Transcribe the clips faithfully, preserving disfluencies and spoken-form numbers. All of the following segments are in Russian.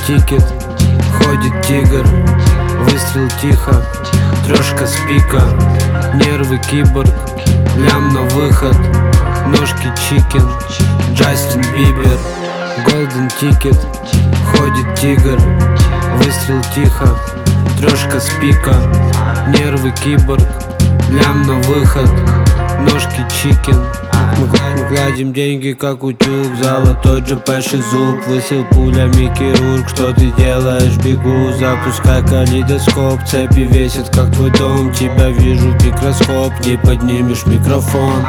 тикет, ходит тигр, выстрел тихо, трешка с пика, нервы киборг, лям на выход, ножки чикен, Джастин Бибер. Голден тикет, ходит тигр, выстрел тихо, трешка с пика, нервы киборг, лям на выход, ножки чикен. Мы гладим деньги, как утюг, золотой джепеший зуб, высел пулями хирург. Что ты делаешь? Бегу, запускай калейдоскоп. Цепи весят, как твой дом, тебя вижу в микроскоп. Не поднимешь микрофон.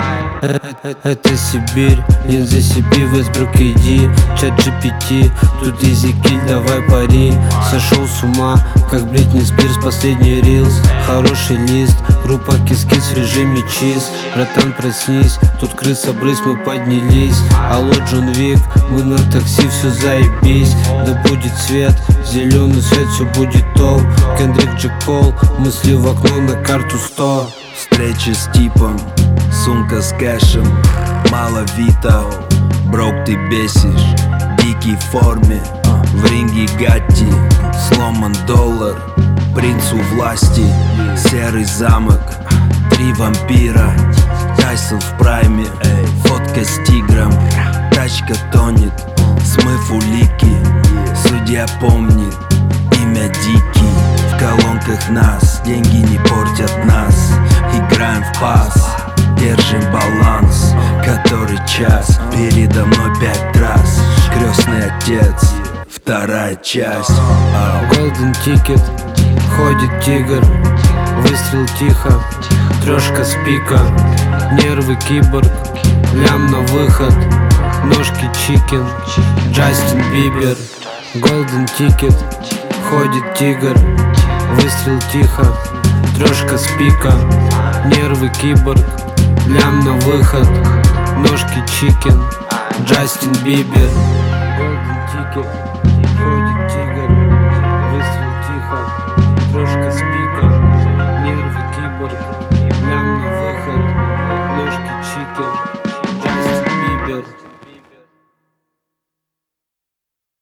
Это Сибирь, линзы себе в Эсбрук иди. Чат джи пи ти, тут языки, давай пари. Сошел с ума, как Бритни Спирс, последний рилс. Хороший лист, группа кис-кис в режиме чиз. Братан, проснись, тут крыса брысь, мы поднялись. Алло, Джон Вик, мы на такси, все заебись. Да будет свет, зеленый свет, все будет топ. Кендрик Джи Кол, мысли в окно на карту сто. Встреча с типом, сумка с кэшем, мало вита. Брок, ты бесишь, дикий в форме, в ринге Гатти. Сломан доллар, принцу власти. Серый замок, три вампира. Тайсон в прайме, фотка с тигром. Тачка тонет, смыв улики. Судья помнит, имя Дикий. В колонках нас, деньги не портят нас. Играем в пас, держим баланс. Который час, передо мной пять раз. Крестный отец, вторая часть. Голден тикет, ходит тигр, выстрел тихо, трешка с пика, нервы киборг, лям на выход, ножки чикен, Джастин Бибер. Голден тикет, ходит тигр, выстрел тихо, трешка с пика, нервы киборг, лям на выход, ножки чикен, Джастин Бибер. Голден тикет.